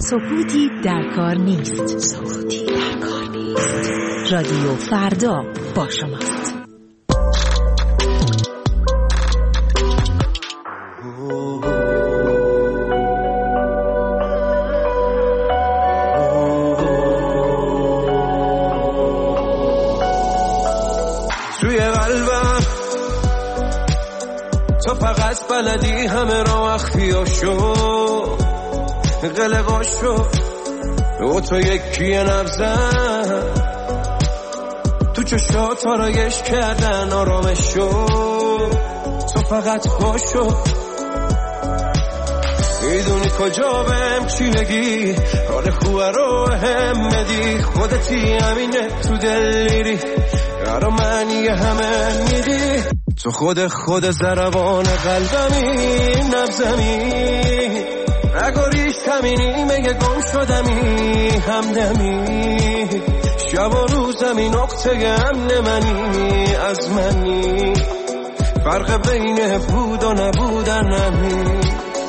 سکوتی در کار نیست. رادیو فردا با شماست. توی قلبم تو فقط بلدی همه را مخفیاشو قلقاشو و تو یکی نبزن تو چشات آرایش کردن آرامشو تو فقط باشو میدونی کجا بهم چی بگی حال خوبه رو هم بدی خودتی همینه تو دل میری برا معنی همه میدی تو خود ضربان قلبمی نبزمی نگاریش کمینی مگه گم شدمی همدمی شب و روزمی نقطه امن منی از منی فرق بین بود و نبودن نمی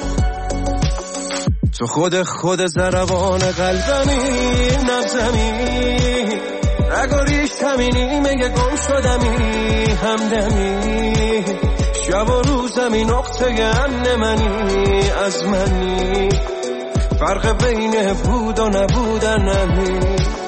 تو خود ضربان قلبمی نبزمی نگاریش کمینی مگه گم شدمی همدمی شب و روزمی نقطه امن منی از منی فرق بین بود و نبودن نمی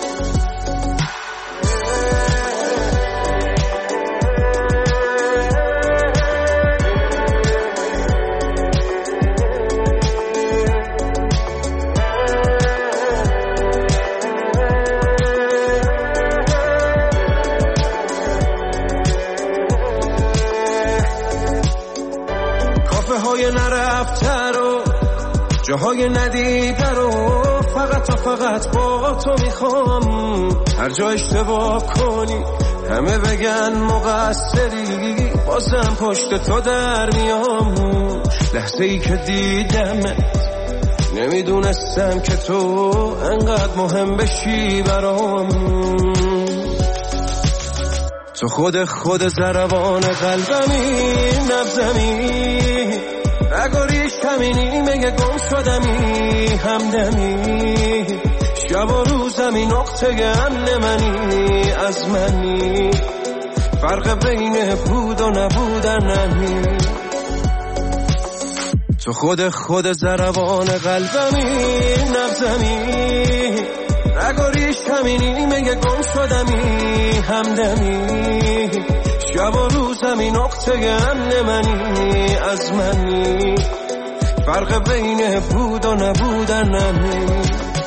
نرفته رو جاهای ندیده رو فقط با تو میخوام هر جا اشتباه کنی همه بگن مقصری بازم پشت تو در میام لحظه ای که دیدمت نمیدونستم که تو انقدر مهم بشی برام تو خود ضربان قلبمی نبزمی نگاریش کمینی مگه گم شدمی همدمی شب و روزمی نقطه امن منی از منی فرق بین بود و نبودن نمی تو خود ضربان قلبمی نبزمی نگاریش کمینی مگه گم شدمی همدمی شب و روزمی نقطه امن منی از منی فرق بین بود و نبودن نمی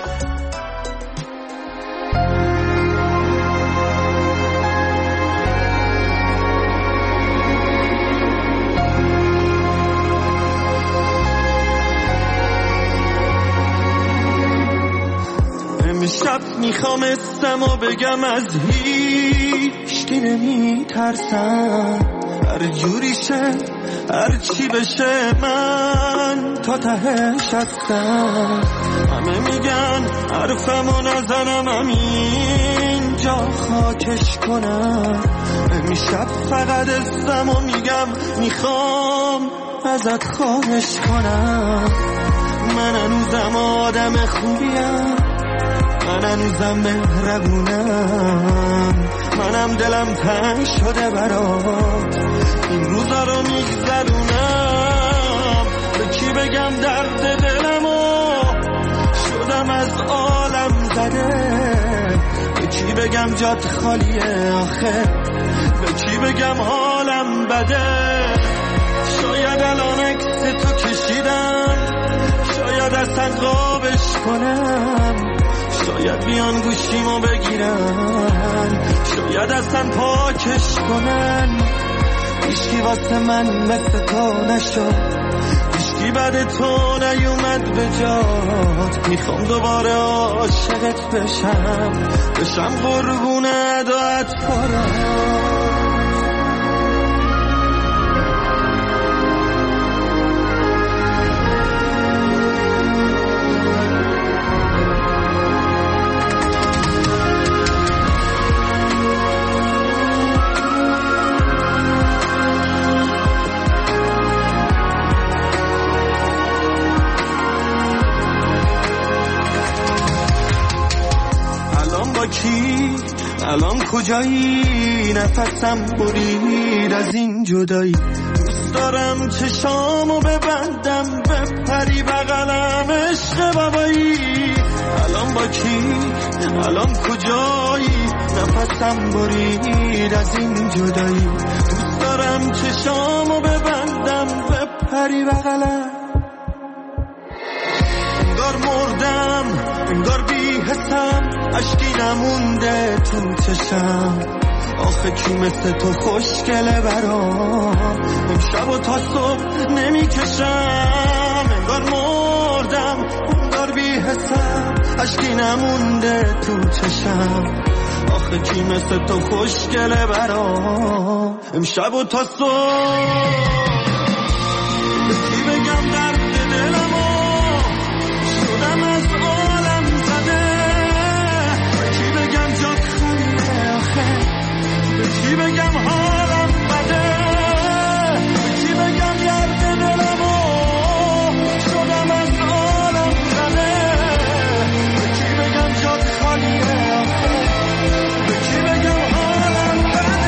امشب میخوام اسمو بگم از هیچ کی نمیترسم هر جوری شه هر چی بشه من تا تهش هستم همه میگن حرفمو نزنم همینجا خاکش کنم امشب فقط اسمو میگم میخوام ازت خواهش کنم من هنوزم آدم خوبیم من هنوزم مهربونم منم دلم تنگ شده برات این روزا رو میگذرونم به کی بگم درد دلمو شدم از عالم زده به کی بگم جات خالیه آخه به کی بگم حالم بده شاید الان عکس تو کشیدم شاید اصلا قابش کنم شاید بیان گوشیمو بگیرن شاید اصلا پاکش کنن هیچکی واسه من مثل تو نشد هیچکی بعد تو نیومد به جات میخوام دوباره عاشقت بشم قربون ادات پرات الان با کی، الان کجایی، نفسم برید از این جدایی. دوست دارم چشامو ببندم بپری بغلم عشق بابایی. الان با کی، الان کجایی، نفسم برید از این جدایی. دوست دارم چشامو ببندم بپری بغلم. انگار مردم، انگار بی حسم، عشقی نمونده تو چشم. آخه کی مثل تو خوشگله برام، امشب و تا صبح نمیکشم. انگار مردم، انگار بی حسم، عشقی نمونده تو چشم. آخه کی مثل تو خوشگله برام، امشب و تا صبح. کی بگم درد دلمو شدم از عالم زده، کی بگم جات خالیه آخه، کی بگم حالم بده، کی بگم درد دلمو شدم از عالم زده، کی بگم جات خالیه آخه، کی بگم حالم بده.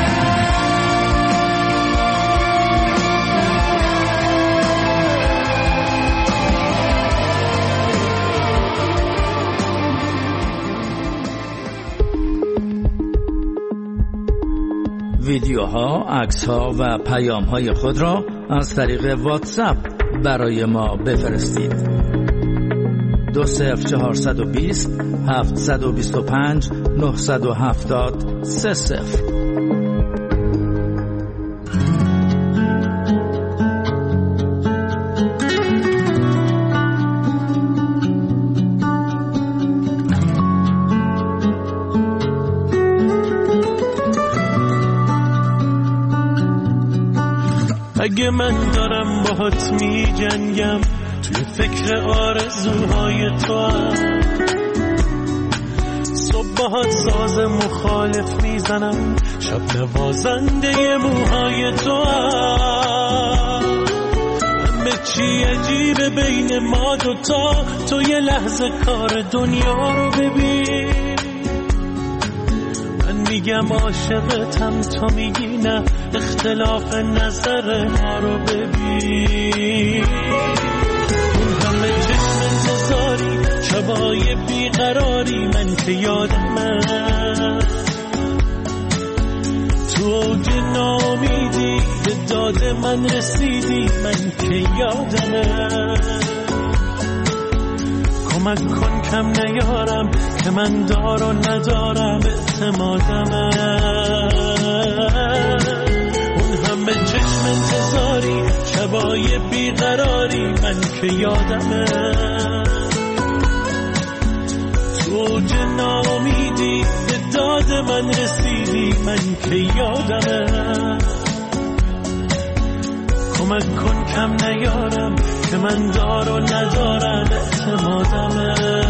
ویدیوها، عکس‌ها و پیام‌های خود را از طریق واتساپ برای ما بفرستید. 20420 725 970 30. اگه من دارم باهات می جنگم، توی فکر آرزوهای تو هم، صبح باهات ساز مخالف میزنم، شب نوازنده موهای تو هم. همه چی عجیبه بین ما دوتا، تو یه لحظه کار دنیا رو ببین. میگم عاشقتم، تو میگی نه، اختلاف نظر ما رو ببین. اون همه چشم انتظاری، شبای بیقراری، من که یادمه تو اوج ناامیدی به داد من رسیدی، من که یادمه. کمک کن کم نیارم که من دار و ندارم اعتمادمه. اون همه چشم انتظاری، شبای بیقراری، من که یادمه تو اوج ناامیدی به داد من رسیدی، من که یادمه. کمک کن کم نیارم که من دار و ندارم اعتمادمه.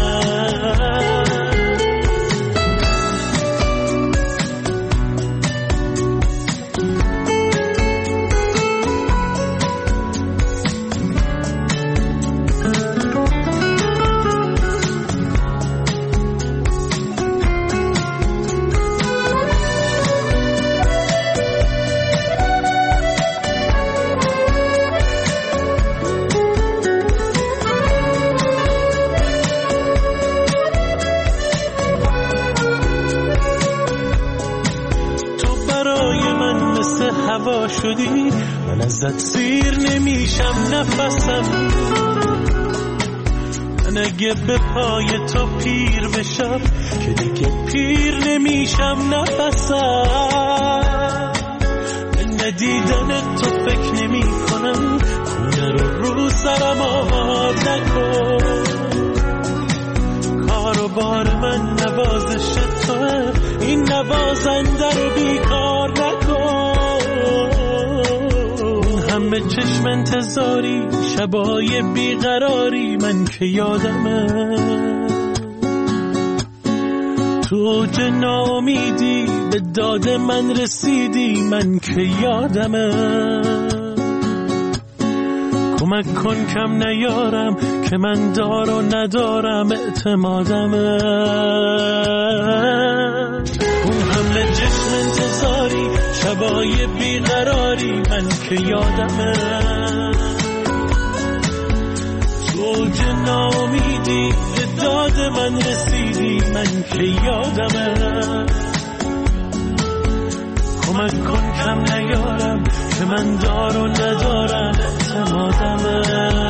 هوا شدی، من ازت سیر نمیشم نفسم. من اگه به پای تو پیر بشم که دیگه پیر نمیشم نفسم. من ندیدن تو فکر نمی کنم، خونه رو سرم آب نکن. کار و بار من نوازش توه، این نوازنده رو بیکار نکن. همه چشم انتظاری، شبای بیقراری، من که یادمه تو اوج ناامیدی به داد من رسیدی، من که یادمه. کمک کن کم نیارم که من دار و ندارم اعتمادمه. اون حمله جسم انتظاری، شبای بیقراری، من که یادمه. تو اوج ناامیدی به داد من رسیدی، من که یادمه. کمک کن کم نیارم که من دار و ندارم اعتمادمه.